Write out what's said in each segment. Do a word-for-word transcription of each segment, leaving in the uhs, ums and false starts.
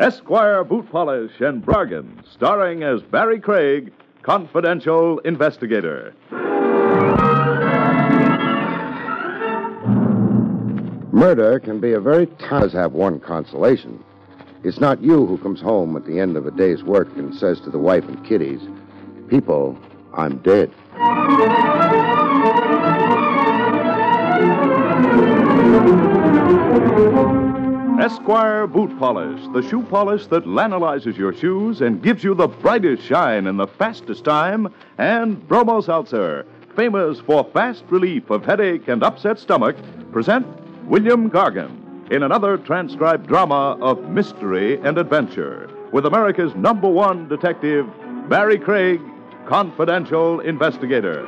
Esquire Boot Polish and Bargain, starring as Barry Craig, confidential investigator. Murder can be a very does have one consolation. It's not you who comes home at the end of a day's work and says to the wife and kiddies, "People, I'm dead." Esquire Boot Polish, the shoe polish that lanolizes your shoes and gives you the brightest shine in the fastest time, and Bromo Seltzer, famous for fast relief of headache and upset stomach, present William Gargan in another transcribed drama of mystery and adventure with America's number one detective, Barry Craig, confidential investigator.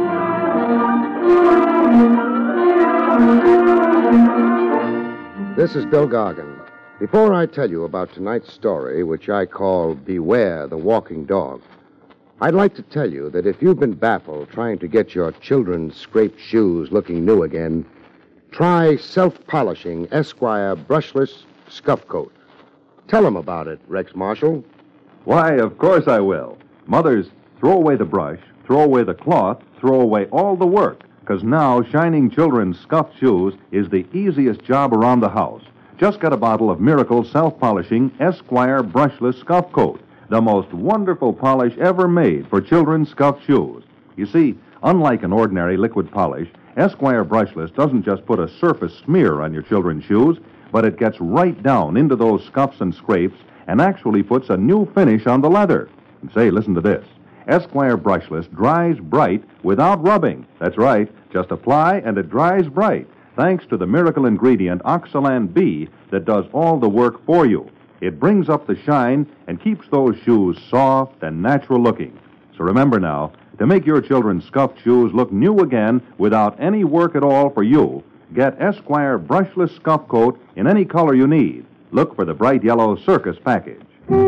This is Bill Gargan. Before I tell you about tonight's story, which I call Beware the Walking Dog, I'd like to tell you that if you've been baffled trying to get your children's scraped shoes looking new again, try self-polishing Esquire brushless scuff coat. Tell them about it, Rex Marshall. Why, of course I will. Mothers, throw away the brush, throw away the cloth, throw away all the work, because now shining children's scuffed shoes is the easiest job around the house. Just get a bottle of Miracle self-polishing Esquire brushless scuff coat, the most wonderful polish ever made for children's scuffed shoes. You see, unlike an ordinary liquid polish, Esquire brushless doesn't just put a surface smear on your children's shoes, but it gets right down into those scuffs and scrapes and actually puts a new finish on the leather. And say, listen to this. Esquire brushless dries bright without rubbing. That's right. Just apply and it dries bright, thanks to the miracle ingredient Oxalan B that does all the work for you. It brings up the shine and keeps those shoes soft and natural looking. So remember now, to make your children's scuffed shoes look new again without any work at all for you, get Esquire brushless scuff coat in any color you need. Look for the bright yellow circus package.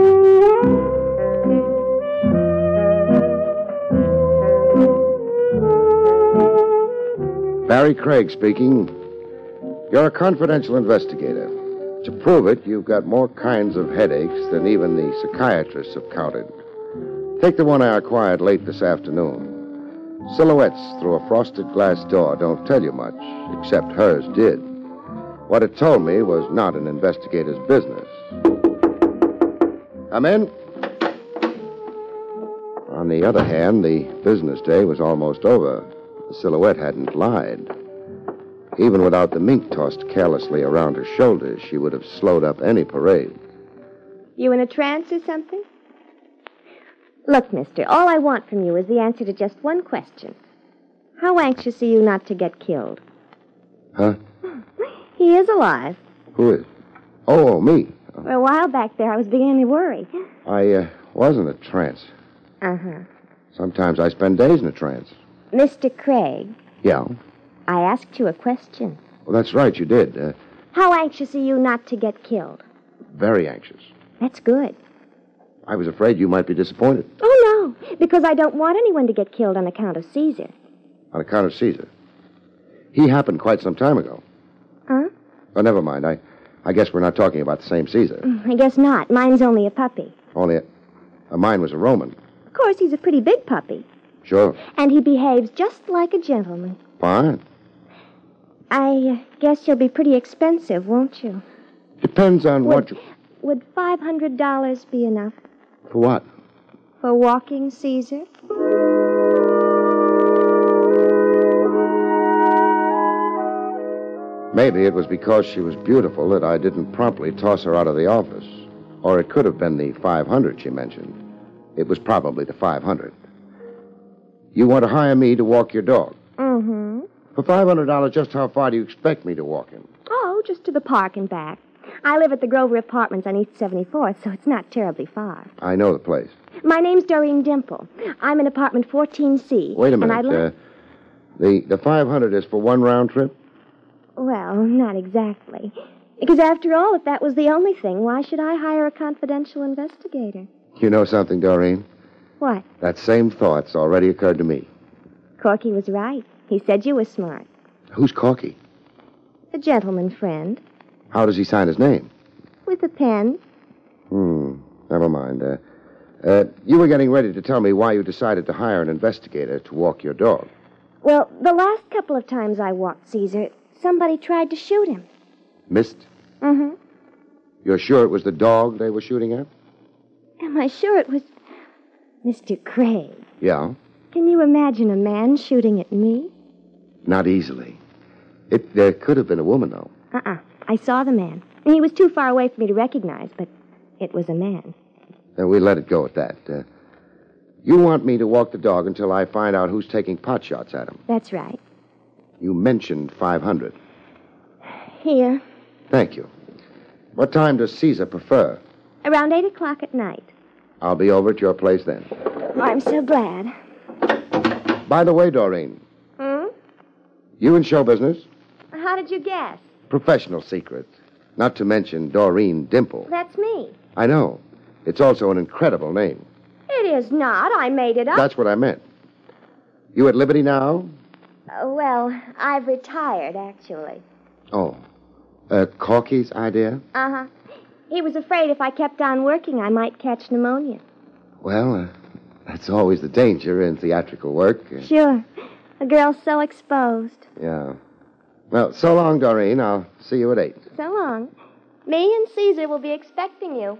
Barry Craig speaking. You're a confidential investigator. To prove it, you've got more kinds of headaches than even the psychiatrists have counted. Take the one I acquired late this afternoon. Silhouettes through a frosted glass door don't tell you much, except hers did. What it told me was not an investigator's business. Come in. On the other hand, the business day was almost over. The silhouette hadn't lied. Even without the mink tossed carelessly around her shoulders, she would have slowed up any parade. You in a trance or something? Look, mister, all I want from you is the answer to just one question. How anxious are you not to get killed? Huh? He is alive. Who is? Oh, oh me. For a while back there, I was beginning to worry. I uh, was in a trance. Uh-huh. Sometimes I spend days in a trance. Mister Craig. Yeah? I asked you a question. Well, that's right, you did. Uh, How anxious are you not to get killed? very anxious. That's good. I was afraid you might be disappointed. Oh, no, because I don't want anyone to get killed on account of Caesar. On account of Caesar. He happened quite some time ago. Huh? Oh, never mind. I, I guess we're not talking about the same Caesar. I guess not. Mine's only a puppy. Only a, a mine was a Roman. Of course, he's a pretty big puppy. Sure. And he behaves just like a gentleman. Fine. I uh, guess you'll be pretty expensive, won't you? Depends on Would, what you... would five hundred dollars be enough For what? for walking Caesar? Maybe it was because she was beautiful that I didn't promptly toss her out of the office. Or it could have been the five hundred she mentioned. It was probably the five hundred. You want to hire me to walk your dog? Mm-hmm. For five hundred dollars, just how far do you expect me to walk him? Oh, just to the park and back. I live at the Grover Apartments on East seventy-fourth, so it's not terribly far. I know the place. My name's Doreen Dimple. I'm in apartment fourteen C. Wait a minute. And I'd like... uh, the, the five hundred is for one round trip? Well, not exactly. Because after all, if that was the only thing, why should I hire a confidential investigator? You know something, Doreen? What? That same thought's already occurred to me. Corky was right. He said you were smart. Who's Corky? A gentleman friend. How does he sign his name? With a pen. Never mind. Uh, uh, you were getting ready to tell me why you decided to hire an investigator to walk your dog. Well, the last couple of times I walked Caesar, somebody tried to shoot him. Missed? Mm-hmm. You're sure it was the dog they were shooting at? Am I sure it was Mister Craig? Yeah. Can you imagine a man shooting at me? Not easily. It uh, could have been a woman, though. Uh-uh. I saw the man. He was too far away for me to recognize, but it was a man. Then we let it go at that. Uh, you want me to walk the dog until I find out who's taking pot shots at him. That's right. You mentioned five hundred. Here. Thank you. What time does Caesar prefer? Around eight o'clock at night. I'll be over at your place then. Oh, I'm so glad. By the way, Doreen. Hmm? You in show business? How did you guess? Professional secret. Not to mention Doreen Dimple. That's me. I know. It's also an incredible name. It is not. I made it up. That's what I meant. You at liberty now? Uh, well, I've retired, actually. Oh. Uh, Corky's idea? Uh-huh. He was afraid if I kept on working, I might catch pneumonia. Well, uh, that's always the danger in theatrical work. Uh, Sure. A girl's so exposed. Yeah. Well, so long, Doreen. I'll see you at eight. So long. Me and Caesar will be expecting you.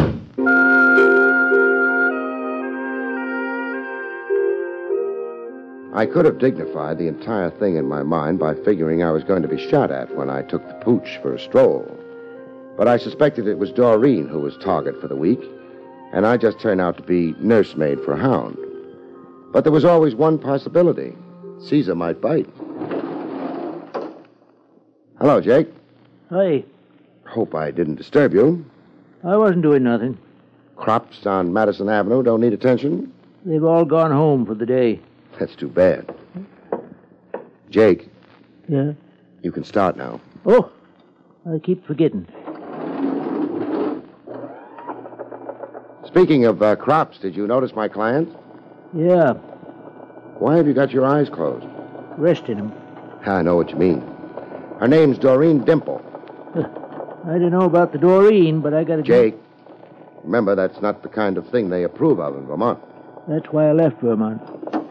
I could have dignified the entire thing in my mind by figuring I was going to be shot at when I took the pooch for a stroll. But I suspected it was Doreen who was target for the week, and I just turned out to be nursemaid for a hound. But there was always one possibility. Caesar might bite. Hello, Jake. Hi. Hope I didn't disturb you. I wasn't doing nothing. Crops on Madison Avenue don't need attention? They've all gone home for the day. That's too bad. Jake, Yeah? you can start now. Oh, I keep forgetting. Speaking of uh, crops, did you notice my client? Yeah, Why have you got your eyes closed? resting him. I know what you mean. Her name's Doreen Dimple. I don't know about the Doreen, but I got to... Jake, remember, that's not the kind of thing they approve of in Vermont. That's why I left Vermont.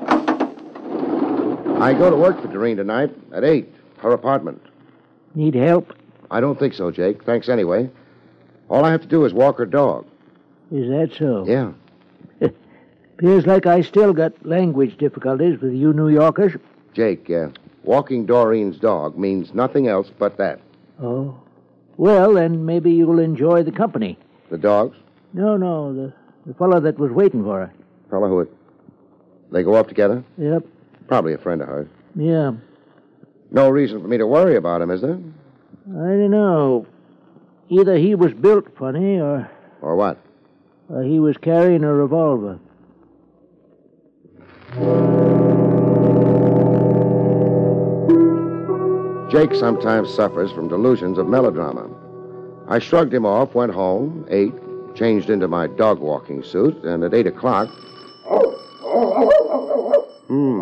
I go to work for Doreen tonight at eight, her apartment. Need help? I don't think so, Jake. Thanks anyway. All I have to do is walk her dog. Is that so? Yeah. Appears like I still got language difficulties with you New Yorkers. Jake, uh, walking Doreen's dog means nothing else but that. Oh. Well, then maybe you'll enjoy the company. The dogs? No, no, the, the fellow that was waiting for her. Fellow who... They go up together? Yep, Probably a friend of hers. yeah. No reason for me to worry about him, is there? I don't know. Either he was built funny or, Or what? or he was carrying a revolver. Jake sometimes suffers from delusions of melodrama. I shrugged him off, went home, ate, changed into my dog walking suit, and at eight o'clock... Hmm.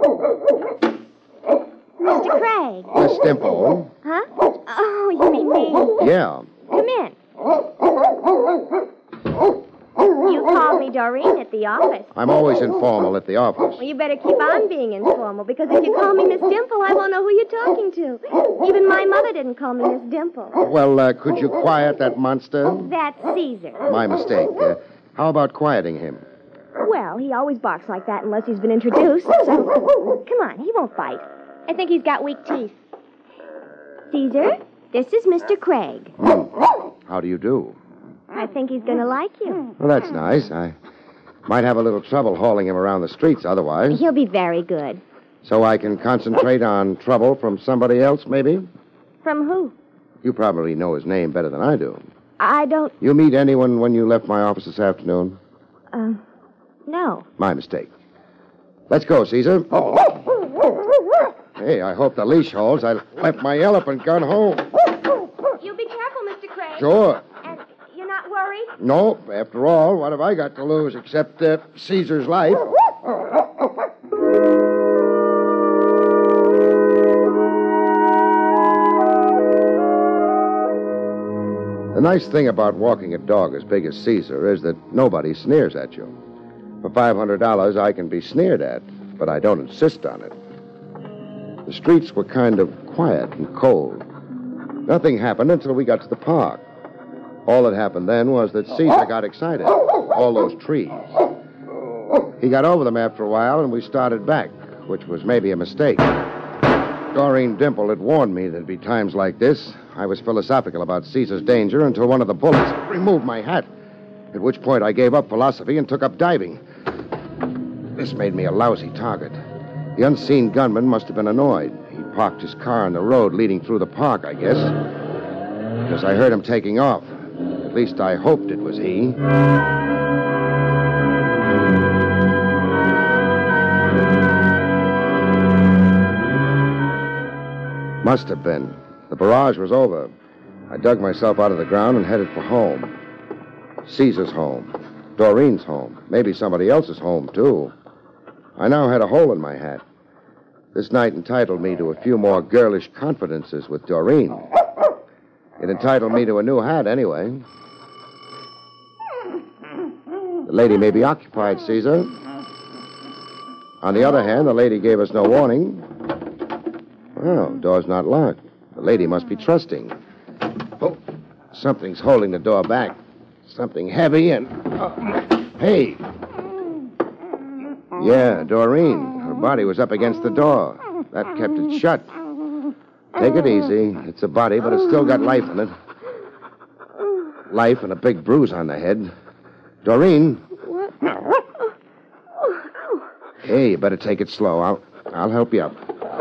Mister Craig. Miss Dimple. Huh? Oh, you mean me. Yeah. Come in. You called me Doreen at the office. I'm always informal at the office. Well, you better keep on being informal, because if you call me Miss Dimple, I won't know who you're talking to. Even my mother didn't call me Miss Dimple. Well, uh, could you quiet that monster? That's Caesar. My mistake. Uh, how about quieting him? Well, he always barks like that unless he's been introduced, so... Come on, he won't bite. I think he's got weak teeth. Caesar, this is Mister Craig. Hmm. How do you do? I think he's going to like you. Well, that's nice. I might have a little trouble hauling him around the streets otherwise. He'll be very good. So I can concentrate on trouble from somebody else, maybe? From who? You probably know his name better than I do. I don't... You meet anyone when you left my office this afternoon? Um, no. My mistake. Let's go, Caesar. Hey, I hope the leash holds. I left my elephant gun home. You be careful, Mister Craig. Sure. And you're not worried? No, after all, what have I got to lose except uh, Caesar's life? The nice thing about walking a dog as big as Caesar is that nobody sneers at you. For five hundred dollars, I can be sneered at, but I don't insist on it. The streets were kind of quiet and cold. Nothing happened until we got to the park. All that happened then was that Caesar got excited. All those trees. He got over them after a while, and we started back, which was maybe a mistake. Doreen Dimple had warned me there'd be times like this. I was philosophical about Caesar's danger until one of the bullets removed my hat, at which point I gave up philosophy and took up diving. This made me a lousy target. The unseen gunman must have been annoyed. He parked his car on the road leading through the park, I guess, because I heard him taking off. At least I hoped it was he. Must have been. The barrage was over. I dug myself out of the ground and headed for home. Caesar's home. Doreen's home. Maybe somebody else's home, too. I now had a hole in my hat. This night entitled me to a few more girlish confidences with Doreen. It entitled me to a new hat, anyway. The lady may be occupied, Caesar. On the other hand, the lady gave us no warning. Well, door's not locked. The lady must be trusting. Oh, something's holding the door back. Something heavy and... Uh, hey! Yeah, Doreen. Her body was up against the door. That kept it shut. Take it easy. It's a body, but it's still got life in it. Life and a big bruise on the head. Doreen. What? Hey, you better take it slow. I'll, I'll help you up.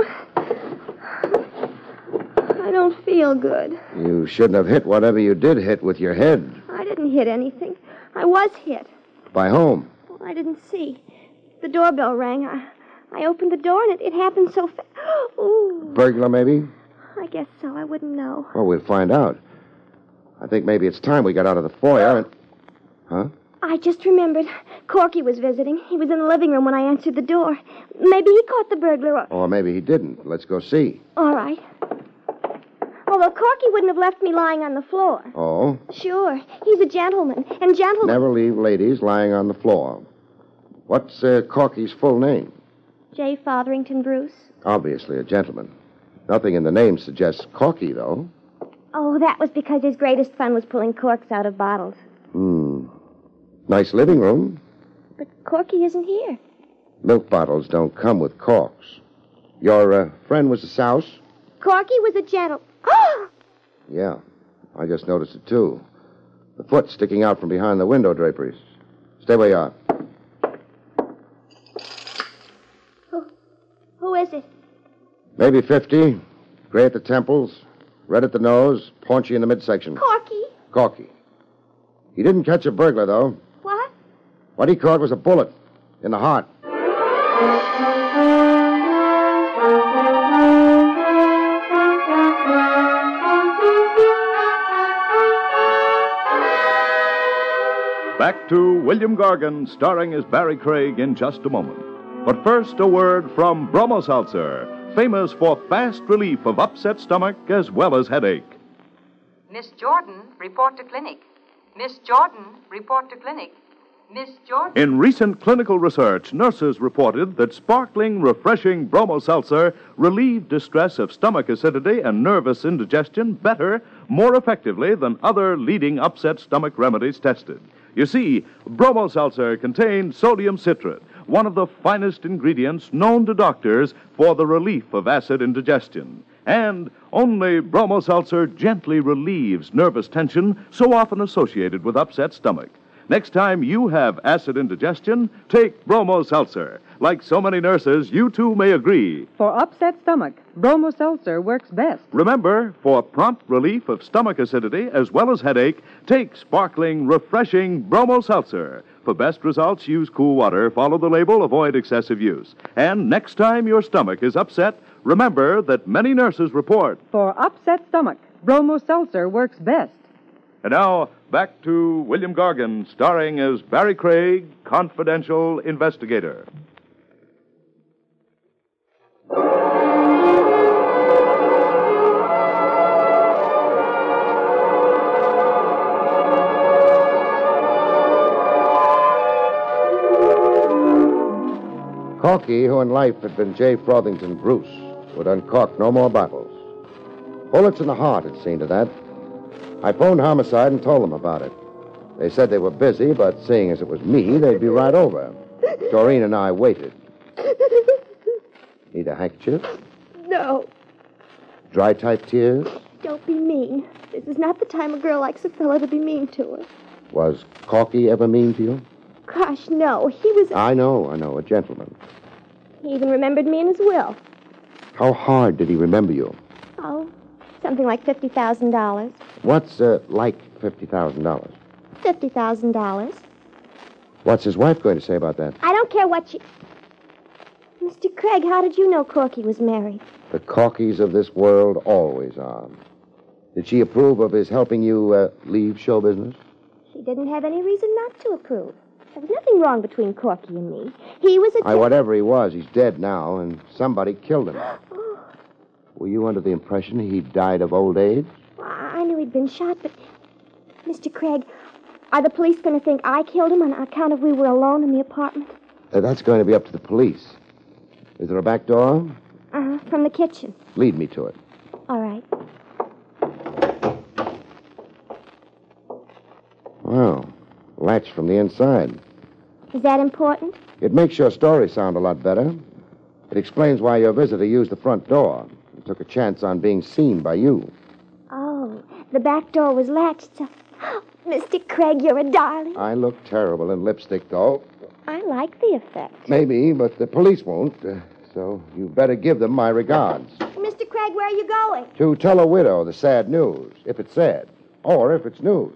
I don't feel good. You shouldn't have hit whatever you did hit with your head. I didn't hit anything. I was hit. By whom? I didn't see. The doorbell rang. I, I opened the door, and it, it happened so fast. Ooh. Burglar, maybe? I guess so. I wouldn't know. Well, we'll find out. I think maybe it's time we got out of the foyer and... Huh? I just remembered. Corky was visiting. He was in the living room when I answered the door. Maybe he caught the burglar. Or, or maybe he didn't. Let's go see. All right. Although Corky wouldn't have left me lying on the floor. Oh? Sure. He's a gentleman. And gentlemen... Never leave ladies lying on the floor. What's uh, Corky's full name? J. Fotherington Bruce. Obviously a gentleman. Nothing in the name suggests Corky, though. Oh, that was because his greatest fun was pulling corks out of bottles. Hmm. Nice living room. But Corky isn't here. Milk bottles don't come with corks. Your uh, friend was a souse? Corky was a gentle... Yeah, I just noticed it, too. The foot sticking out from behind the window draperies. Stay where you are. Who, who is it? Maybe fifty. Gray at the temples, red at the nose, paunchy in the midsection. Corky? Corky. He didn't catch a burglar, though. What? What he caught was a bullet in the heart. Back to William Gargan, starring as Barry Craig in just a moment. But first, a word from Bromo Seltzer, famous for fast relief of upset stomach as well as headache. Miss Jordan, report to clinic. Miss Jordan, report to clinic. Miss Jordan... In recent clinical research, nurses reported that sparkling, refreshing Bromo Seltzer relieved distress of stomach acidity and nervous indigestion better, more effectively than other leading upset stomach remedies tested. You see, Bromo Seltzer contains sodium citrate, one of the finest ingredients known to doctors for the relief of acid indigestion. And only Bromo Seltzer gently relieves nervous tension so often associated with upset stomach. Next time you have acid indigestion, take Bromo Seltzer. Like so many nurses, you too may agree. For upset stomach, Bromo Seltzer works best. Remember, for prompt relief of stomach acidity as well as headache, take sparkling, refreshing Bromo Seltzer. For best results, use cool water, follow the label, avoid excessive use. And next time your stomach is upset, remember that many nurses report. For upset stomach, Bromo Seltzer works best. And now, back to William Gargan, starring as Barry Craig, confidential investigator. Corky, who in life had been J. Frothingham Bruce, would uncork no more bottles. Bullets in the heart had seen to that. I phoned Homicide and told them about it. They said they were busy, but seeing as it was me, they'd be right over. Doreen and I waited. Need a handkerchief? No. Dry-type tears? Don't be mean. This is not the time a girl likes a fellow to be mean to her. Was Corky ever mean to you? Gosh, no. He was... I know, I know, a gentleman. He even remembered me in his will. How hard did he remember you? Oh, something like fifty thousand dollars. What's, uh, like fifty thousand dollars? fifty thousand dollars. What's his wife going to say about that? I don't care what she... Mister Craig, how did you know Corky was married? The Corkys of this world always are. Did she approve of his helping you uh, leave show business? She didn't have any reason not to approve. There was nothing wrong between Corky and me. He was a... Why, whatever he was, he's dead now, and somebody killed him. Oh. Were you under the impression he died of old age? I knew he'd been shot, but... Mister Craig, are the police going to think I killed him on account of we were alone in the apartment? Uh, that's going to be up to the police. Is there a back door? Uh-huh, from the kitchen. Lead me to it. All right. Wow. Latch from the inside. Is that important? It makes your story sound a lot better. It explains why your visitor used the front door and took a chance on being seen by you. Oh, the back door was latched, so... Mister Craig, you're a darling. I look terrible in lipstick, though. I like the effect. Maybe, but the police won't, uh, so you better give them my regards. Mister Craig, where are you going? To tell a widow the sad news, if it's sad, or if it's news.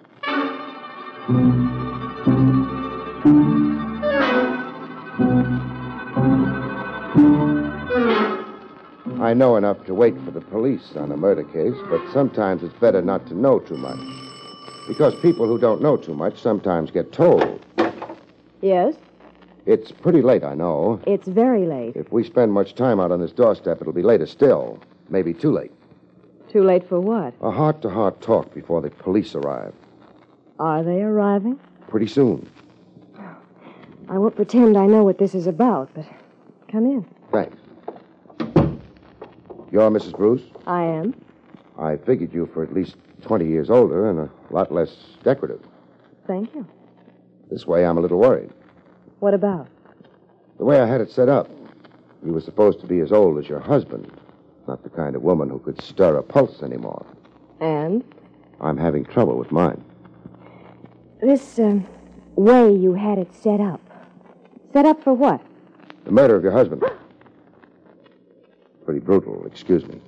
I know enough to wait for the police on a murder case, but sometimes it's better not to know too much. Because people who don't know too much sometimes get told. Yes? It's pretty late, I know. It's very late. If we spend much time out on this doorstep, it'll be later still. Maybe too late. Too late for what? A heart-to-heart talk before the police arrive. Are they arriving? Pretty soon. I won't pretend I know what this is about, but come in. Thanks. You're Missus Bruce? I am. I figured you for at least twenty years older and a lot less decorative. Thank you. This way, I'm a little worried. What about? The way I had it set up, you were supposed to be as old as your husband, not the kind of woman who could stir a pulse anymore. And? I'm having trouble with mine. This um, way you had it set up. Set up for what? The murder of your husband. Pretty brutal, excuse me.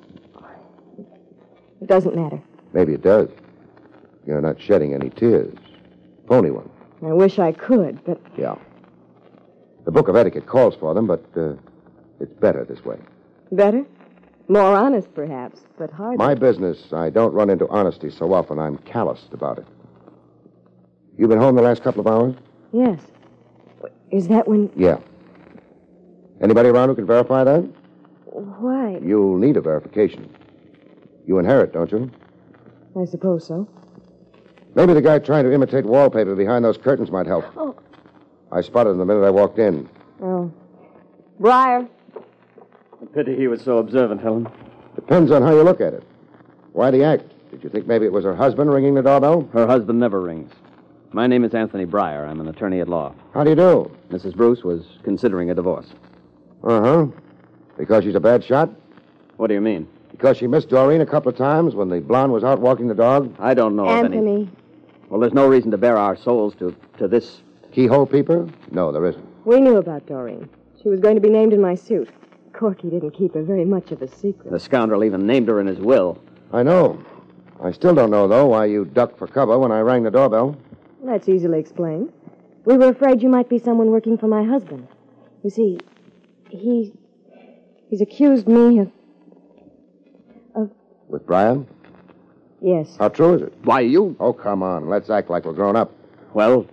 It doesn't matter. Maybe it does. You're not shedding any tears. Phony one. I wish I could, but... Yeah. The Book of Etiquette calls for them, but uh, it's better this way. Better? More honest, perhaps, but hardly. My business, I don't run into honesty so often I'm calloused about it. You been home the last couple of hours? Yes. Is that when... Yeah. Anybody around who can verify that? Why? You'll need a verification. You inherit, don't you? I suppose so. Maybe the guy trying to imitate wallpaper behind those curtains might help. Oh. I spotted him the minute I walked in. Oh. Briar. A pity he was so observant, Helen. Depends on how you look at it. Why'd he act? Did you think maybe it was her husband ringing the doorbell? Her husband never rings. My name is Anthony Briar. I'm an attorney at law. How do you do? Missus Bruce was considering a divorce. Uh-huh. Because she's a bad shot? What do you mean? Because she missed Doreen a couple of times when the blonde was out walking the dog? I don't know of any... Anthony. Well, there's no reason to bare our souls to, to this... Keyhole peeper? No, there isn't. We knew about Doreen. She was going to be named in my suit. Corky didn't keep her very much of a secret. The scoundrel even named her in his will. I know. I still don't know, though, why you ducked for cover when I rang the doorbell. That's easily explained. We were afraid you might be someone working for my husband. You see, he... He's accused me of... of... With Brian? Yes. How true is it? Why, you... Oh, come on. Let's act like we're grown up. Well,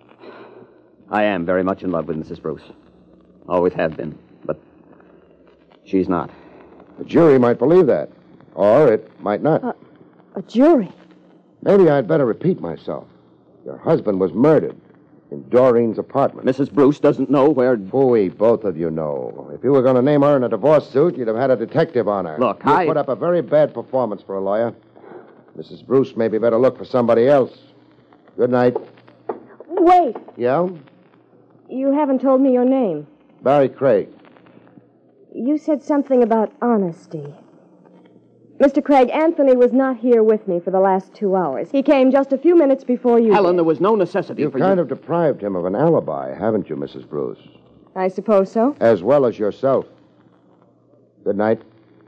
I am very much in love with Missus Bruce. Always have been. But she's not. The jury might believe that. Or it might not. Uh, a jury? Maybe I'd better repeat myself. Your husband was murdered. In Doreen's apartment. Missus Bruce doesn't know where... Phooey, both of you know. If you were going to name her in a divorce suit, you'd have had a detective on her. Look, you I... put up a very bad performance for a lawyer. Missus Bruce maybe better look for somebody else. Good night. Wait. Yeah? You haven't told me your name. Barry Craig. You said something about honesty. Mister Craig, Anthony was not here with me for the last two hours. He came just a few minutes before you Helen, did. there was no necessity You've for kind you... of deprived him of an alibi, haven't you, Missus Bruce? I suppose so. As well as yourself. Good night.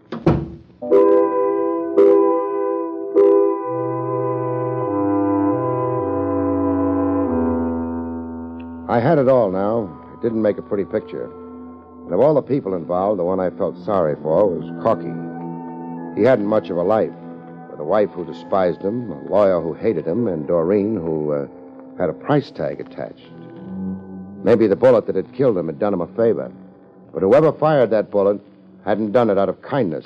I had it all now. It didn't make a pretty picture. And of all the people involved, the one I felt sorry for was Corky. He hadn't much of a life, with a wife who despised him, a lawyer who hated him, and Doreen who uh, had a price tag attached. Maybe the bullet that had killed him had done him a favor. But whoever fired that bullet hadn't done it out of kindness.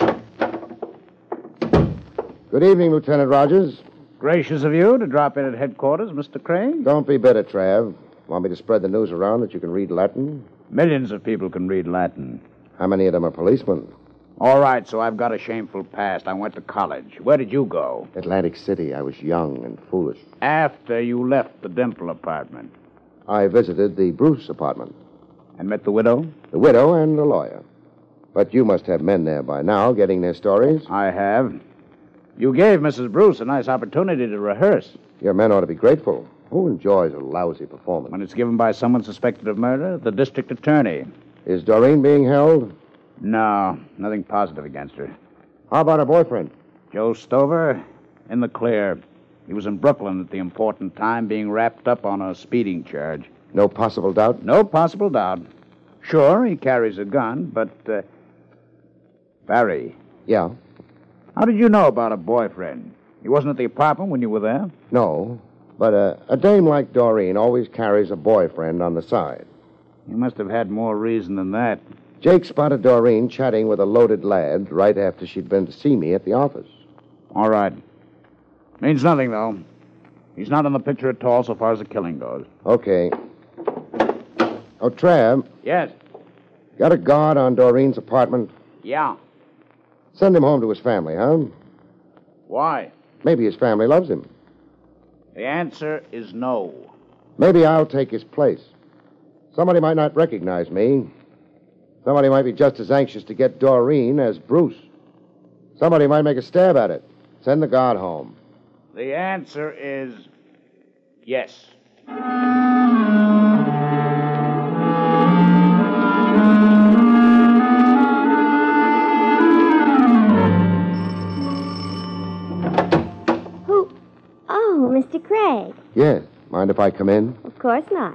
Good evening, Lieutenant Rogers. Gracious of you to drop in at headquarters, Mister Craig. Don't be bitter, Trav. Want me to spread the news around that you can read Latin? Millions of people can read Latin. How many of them are policemen? All right, so I've got a shameful past. I went to college. Where did you go? Atlantic City. I was young and foolish. After you left the Dimple apartment. I visited the Bruce apartment. And met the widow? The widow and the lawyer. But you must have men there by now getting their stories. I have. You gave Missus Bruce a nice opportunity to rehearse. Your men ought to be grateful. Who enjoys a lousy performance? When it's given by someone suspected of murder, the district attorney. Is Doreen being held? No, nothing positive against her. How about her boyfriend? Joe Stover, in the clear. He was in Brooklyn at the important time, being wrapped up on a speeding charge. No possible doubt? No possible doubt. Sure, he carries a gun, but... Uh... Barry. Yeah? How did you know about a boyfriend? He wasn't at the apartment when you were there? No, but uh, a dame like Doreen always carries a boyfriend on the side. You must have had more reason than that. Jake spotted Doreen chatting with a loaded lad right after she'd been to see me at the office. All right. Means nothing, though. He's not in the picture at all so far as the killing goes. Okay. Oh, Trav. Yes? Got a guard on Doreen's apartment? Yeah. Send him home to his family, huh? Why? Maybe his family loves him. The answer is no. Maybe I'll take his place. Somebody might not recognize me. Somebody might be just as anxious to get Doreen as Bruce. Somebody might make a stab at it. Send the guard home. The answer is yes. Who? Oh, Mister Craig. Yes. Mind if I come in? Of course not.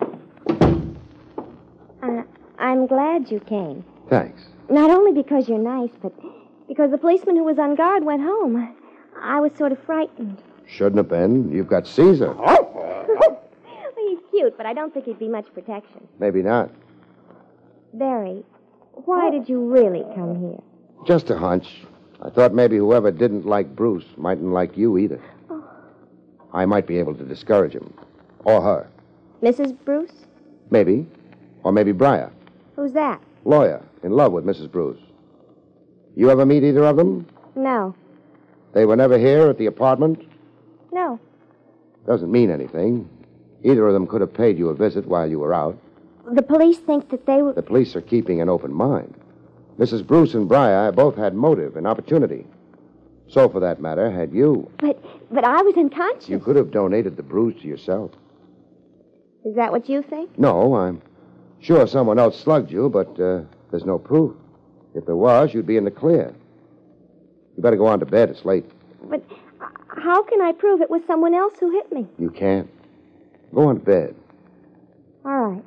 Uh, I'm glad you came. Thanks. Not only because you're nice, but because the policeman who was on guard went home. I was sort of frightened. Shouldn't have been. You've got Caesar. Well, he's cute, but I don't think he'd be much protection. Maybe not. Barry, why did you really come here? Just a hunch. I thought maybe whoever didn't like Bruce mightn't like you either. Oh. I might be able to discourage him. Or her. Missus Bruce? Maybe. Or maybe Briar. Who's that? Lawyer, in love with Missus Bruce. You ever meet either of them? No. They were never here at the apartment? No. Doesn't mean anything. Either of them could have paid you a visit while you were out. The police think that they were... The police are keeping an open mind. Missus Bruce and Briar both had motive and opportunity. So, for that matter, had you. But, but I was unconscious. You could have donated the bruise to yourself. Is that what you think? No, I'm sure someone else slugged you, but uh, there's no proof. If there was, you'd be in the clear. You better go on to bed. It's late. But how can I prove it was someone else who hit me? You can't. Go on to bed. All right.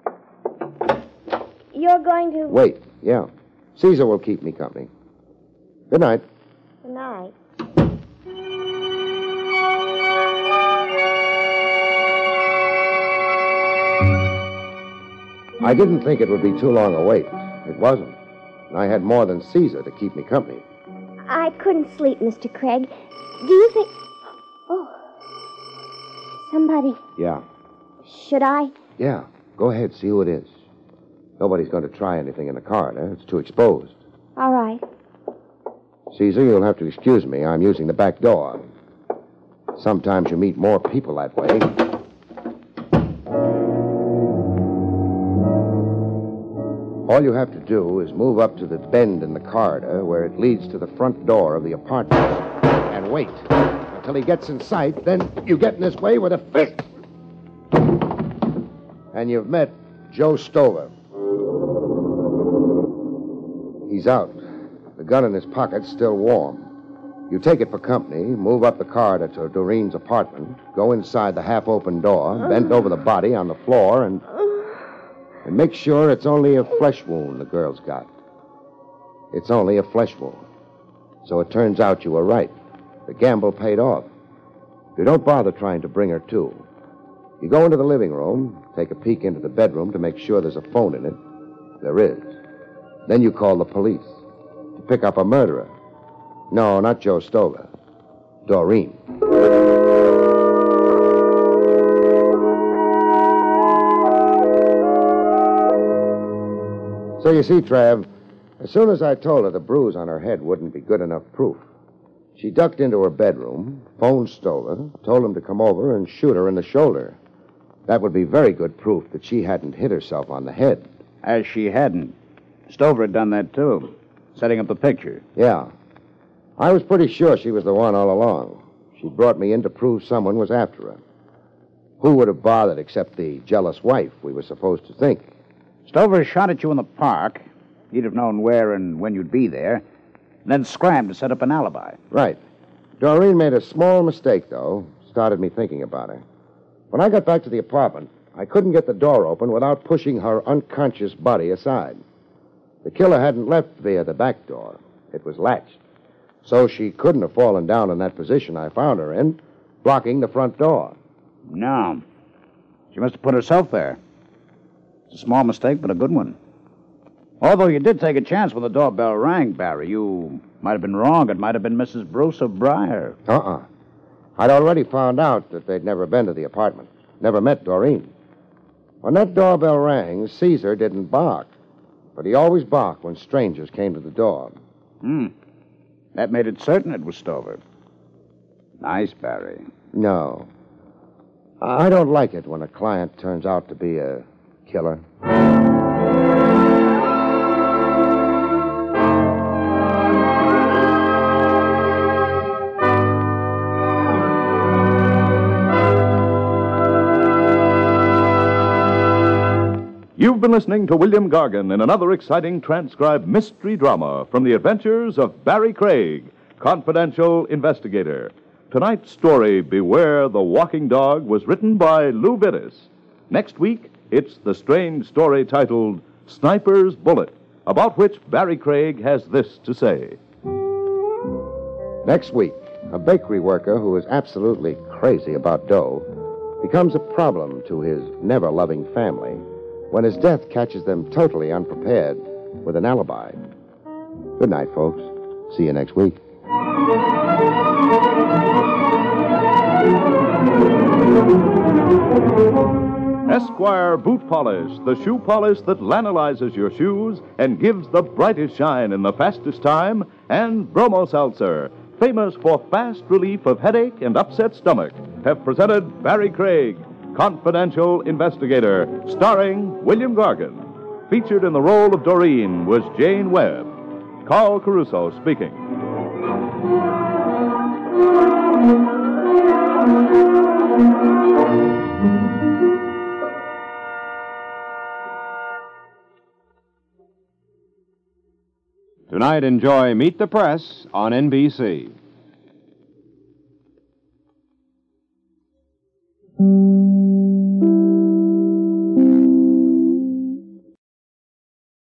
You're going to... Wait, yeah. Caesar will keep me company. Good night. Good night. I didn't think it would be too long a wait. It wasn't. And I had more than Caesar to keep me company. I couldn't sleep, Mister Craig. Do you think... Oh. Somebody. Yeah. Should I? Yeah, go ahead, see who it is. Nobody's going to try anything in the corridor. It's too exposed. All right. Caesar, you'll have to excuse me. I'm using the back door. Sometimes you meet more people that way. All you have to do is move up to the bend in the corridor where it leads to the front door of the apartment and wait until he gets in sight. Then you get in his way with a fist. And you've met Joe Stover. He's out. The gun in his pocket's still warm. You take it for company, move up the corridor to Doreen's apartment, go inside the half-open door, bend over the body on the floor, and... And make sure it's only a flesh wound the girl's got. It's only a flesh wound. So it turns out you were right. The gamble paid off. You don't bother trying to bring her to. You go into the living room, take a peek into the bedroom to make sure there's a phone in it. There is. Then you call the police to pick up a murderer. No, not Joe Stover. Doreen. So you see, Trav, as soon as I told her the bruise on her head wouldn't be good enough proof, she ducked into her bedroom, phoned Stover, told him to come over and shoot her in the shoulder. That would be very good proof that she hadn't hit herself on the head. As she hadn't. Stover had done that, too, setting up the picture. Yeah. I was pretty sure she was the one all along. She brought me in to prove someone was after her. Who would have bothered except the jealous wife, we were supposed to think? Stover shot at you in the park. He'd have known where and when you'd be there, and then scrammed to set up an alibi. Right. Doreen made a small mistake, though. Started me thinking about her. When I got back to the apartment, I couldn't get the door open without pushing her unconscious body aside. The killer hadn't left via the back door. It was latched. So she couldn't have fallen down in that position I found her in, blocking the front door. No. She must have put herself there. It's a small mistake, but a good one. Although you did take a chance when the doorbell rang, Barry. You might have been wrong. It might have been Missus Bruce of Briar. Uh-uh. I'd already found out that they'd never been to the apartment. Never met Doreen. When that doorbell rang, Caesar didn't bark. But he always barked when strangers came to the door. Hmm. That made it certain it was Stover. Nice, Barry. No. I don't like it when a client turns out to be a killer. You've been listening to William Gargan in another exciting transcribed mystery drama from the adventures of Barry Craig, confidential investigator. Tonight's story, Beware the Walking Dog, was written by Lou Vittis. Next week, it's the strange story titled Sniper's Bullet, about which Barry Craig has this to say. Next week, a bakery worker who is absolutely crazy about dough becomes a problem to his never-loving family when his death catches them totally unprepared with an alibi. Good night, folks. See you next week. Esquire Boot Polish, the shoe polish that lanolizes your shoes and gives the brightest shine in the fastest time, and Bromo Seltzer, famous for fast relief of headache and upset stomach, have presented Barry Craig, confidential investigator, starring William Gargan. Featured in the role of Doreen was Jane Webb. Carl Caruso speaking. Tonight, enjoy Meet the Press on N B C.